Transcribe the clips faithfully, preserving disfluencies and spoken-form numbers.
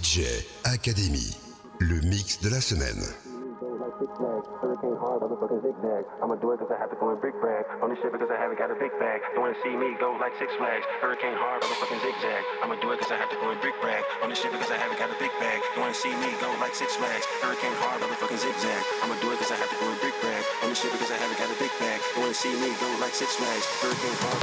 D J Academy, le mix de la semaine. Hurricane hard, motherfucking zigzag. I'ma do it cause I have to go and brick brag. On this shit because I haven't got a big bag. Don't wanna see me go like Six Flags. Hurricane hard, motherfucking zigzag. I'ma do it cause I have to go and brick brag. On this shit because I haven't got a big bag. Don't wanna see me go like Six Flags. Hurricane hard, motherfucking zigzag. I'ma do it cause I have to go and brick brag. On this shit because I haven't got a big bag. Don't wanna see me go like Six Flags. Hurricane hard.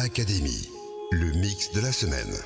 Academy, le mix de la semaine.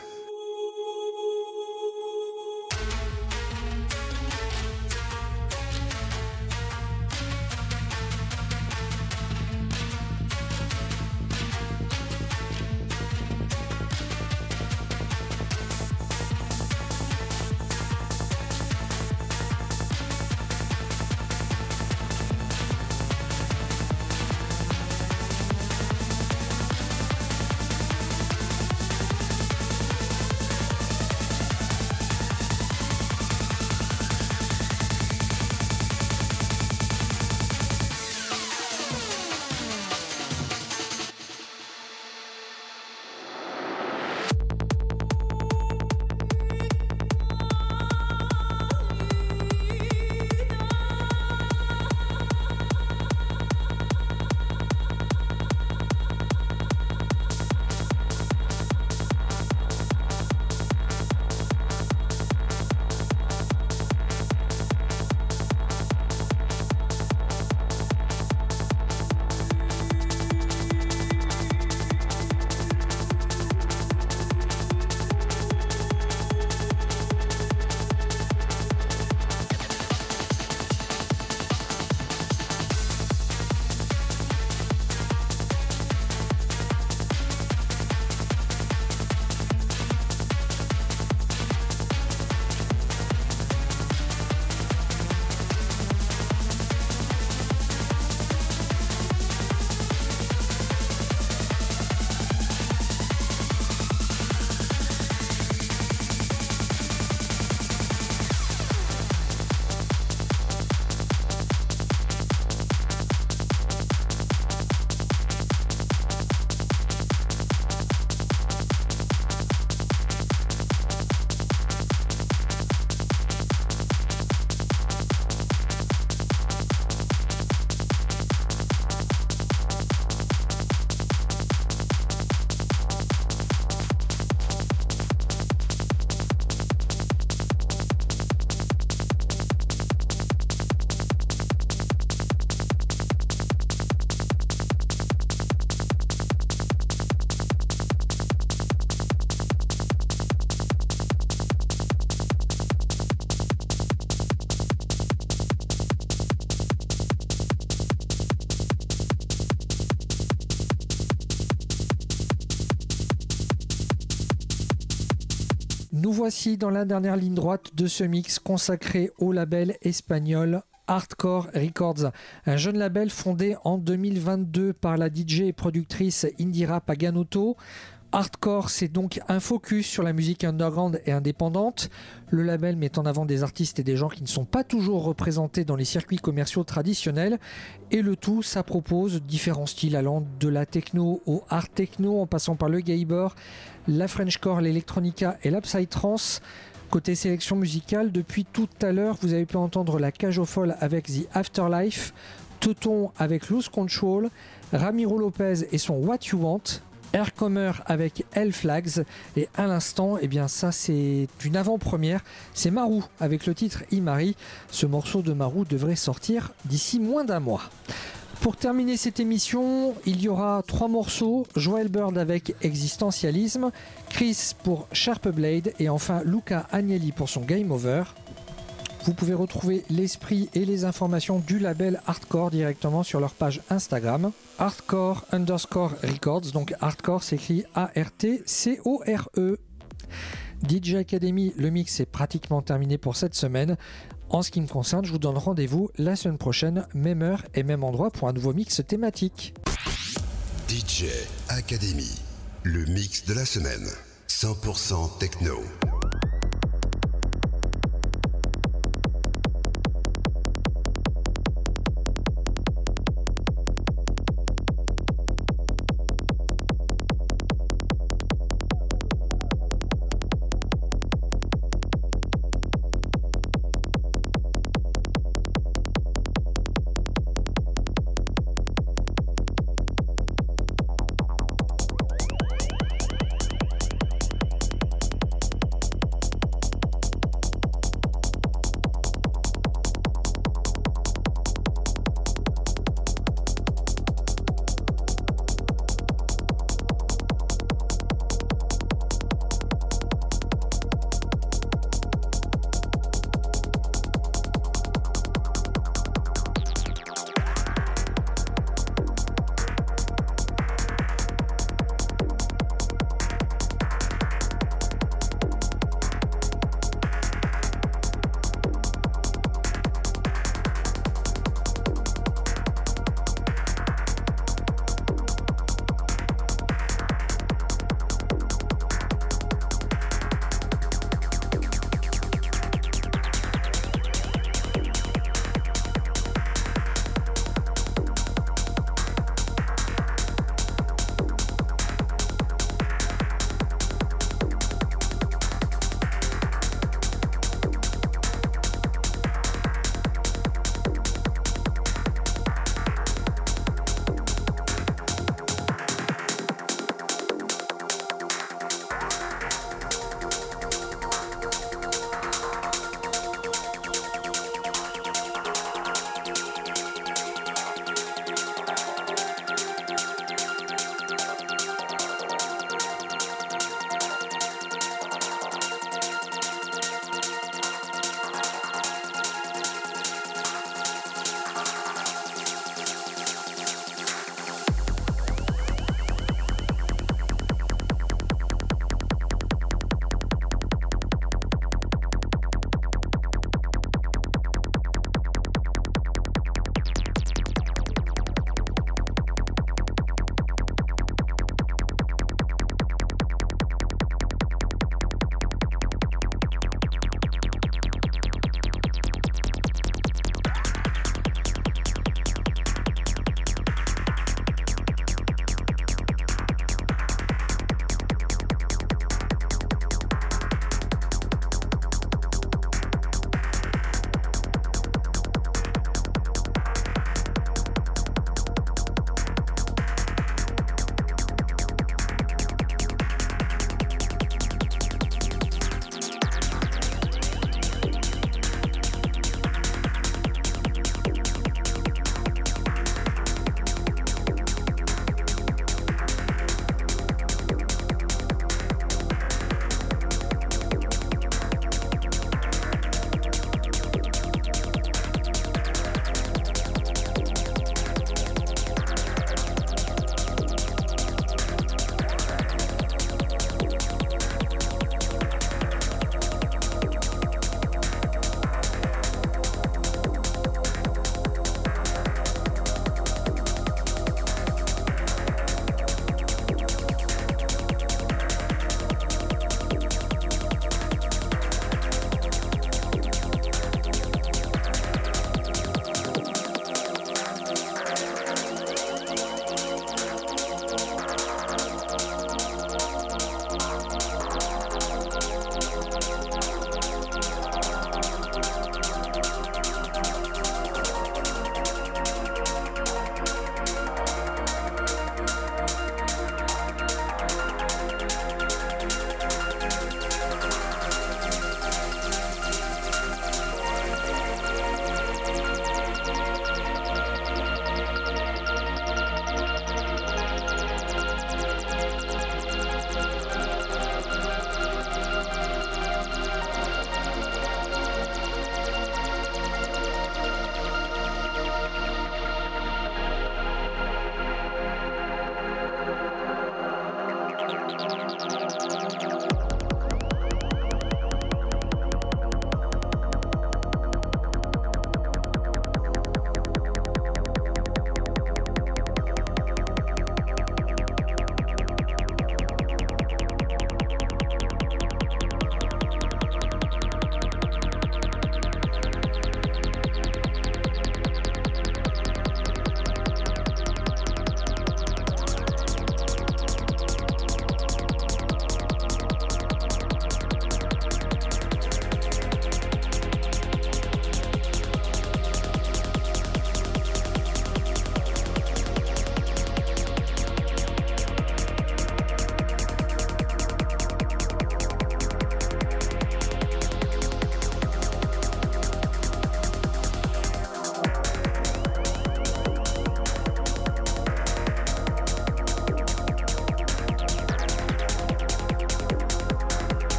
Nous voici dans la dernière ligne droite de ce mix consacré au label espagnol Hardcore Records, un jeune label fondé en deux mille vingt-deux par la D J et productrice Indira Paganotto. Hardcore, c'est donc un focus sur la musique underground et indépendante. Le label met en avant des artistes et des gens qui ne sont pas toujours représentés dans les circuits commerciaux traditionnels. Et le tout, ça propose différents styles allant de la techno au hard techno, en passant par le gabber, la Frenchcore, l'electronica et l'upside trance. Côté sélection musicale, depuis tout à l'heure, vous avez pu entendre la Cage aux Folles avec The Afterlife, Teuton avec Lose Control, Ramiro Lopez et son What You Want, Aircomer avec Hell Flags, et à l'instant, eh bien ça c'est une avant-première, c'est Marou avec le titre Imari. Ce morceau de Marou devrait sortir d'ici moins d'un mois. Pour terminer cette émission, il y aura trois morceaux: Joel Bird avec Existentialisme, Chris pour Sharp Blade et enfin Luca Agnelli pour son Game Over. Vous pouvez retrouver l'esprit et les informations du label Hardcore directement sur leur page Instagram, Hardcore underscore Records, donc Hardcore s'écrit A R T C O R E. D J Academy, le mix est pratiquement terminé pour cette semaine. En ce qui me concerne, je vous donne rendez-vous la semaine prochaine, même heure et même endroit pour un nouveau mix thématique. D J Academy, le mix de la semaine, cent pour cent techno.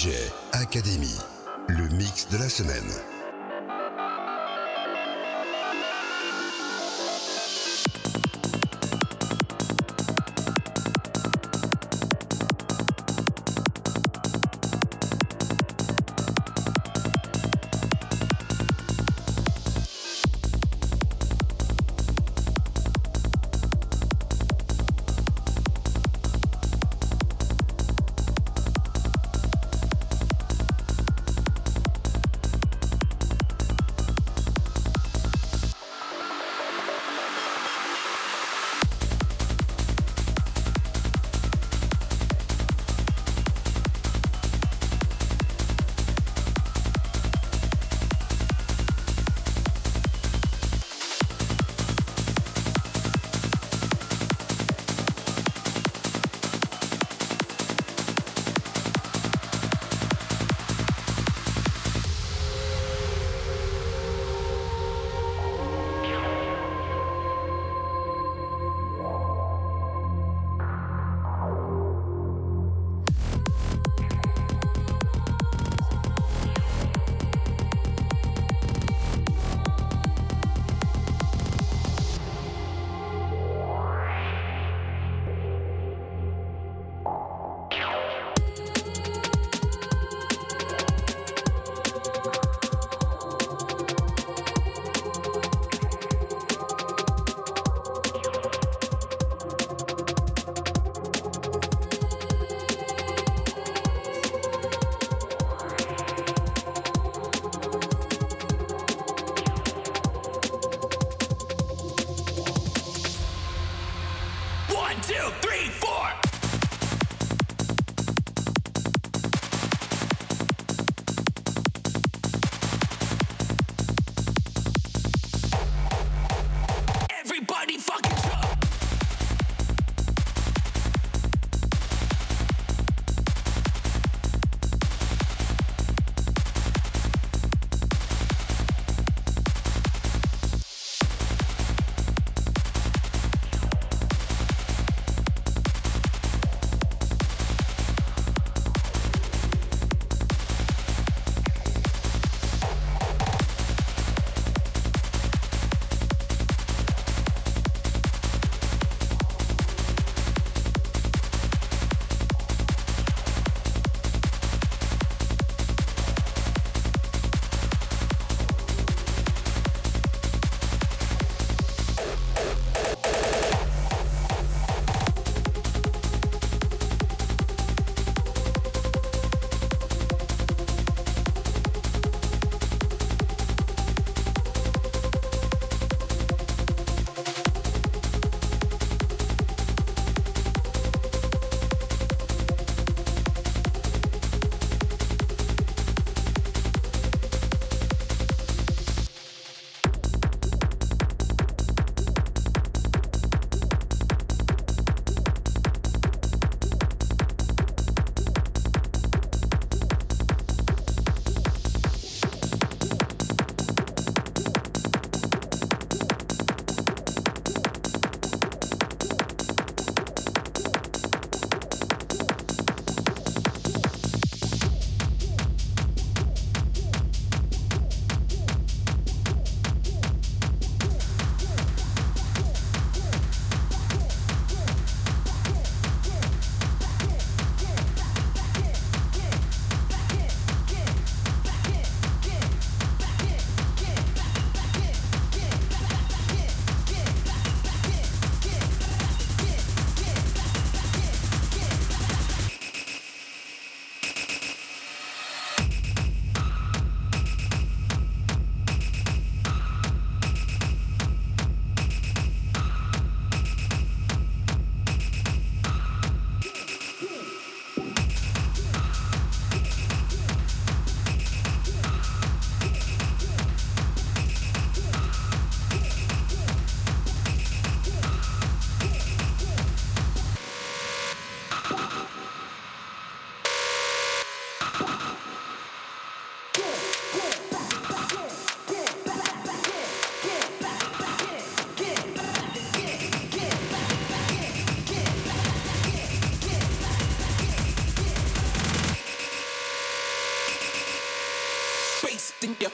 D J Academy, le mix de la semaine.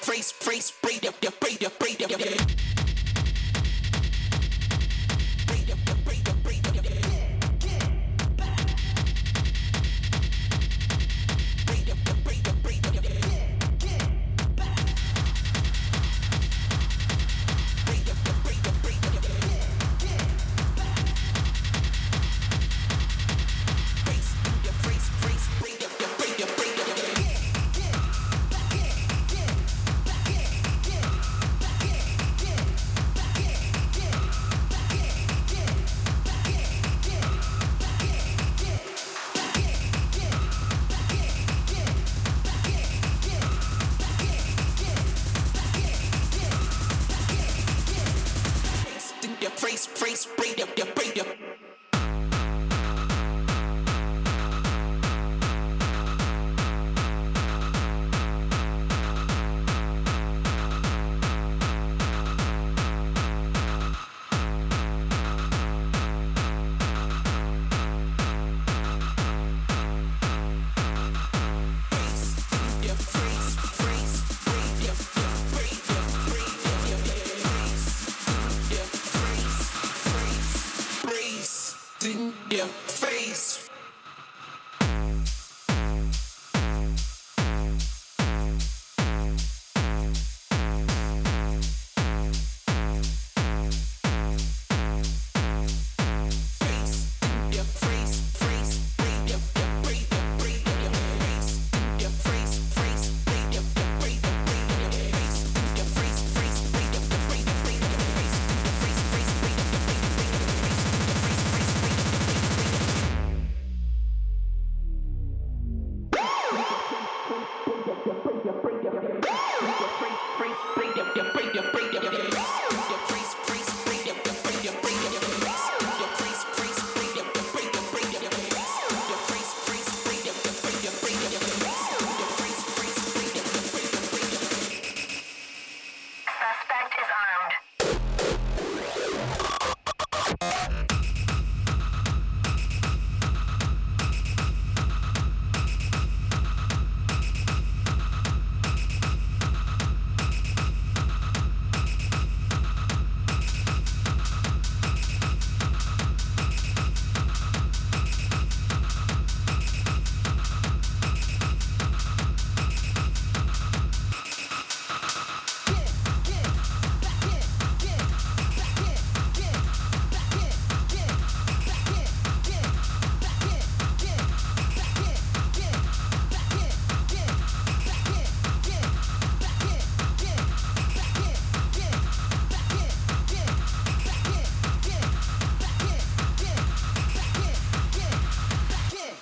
face, face, break up, break up, break up, break up. Face, face, break up, break up. In your face.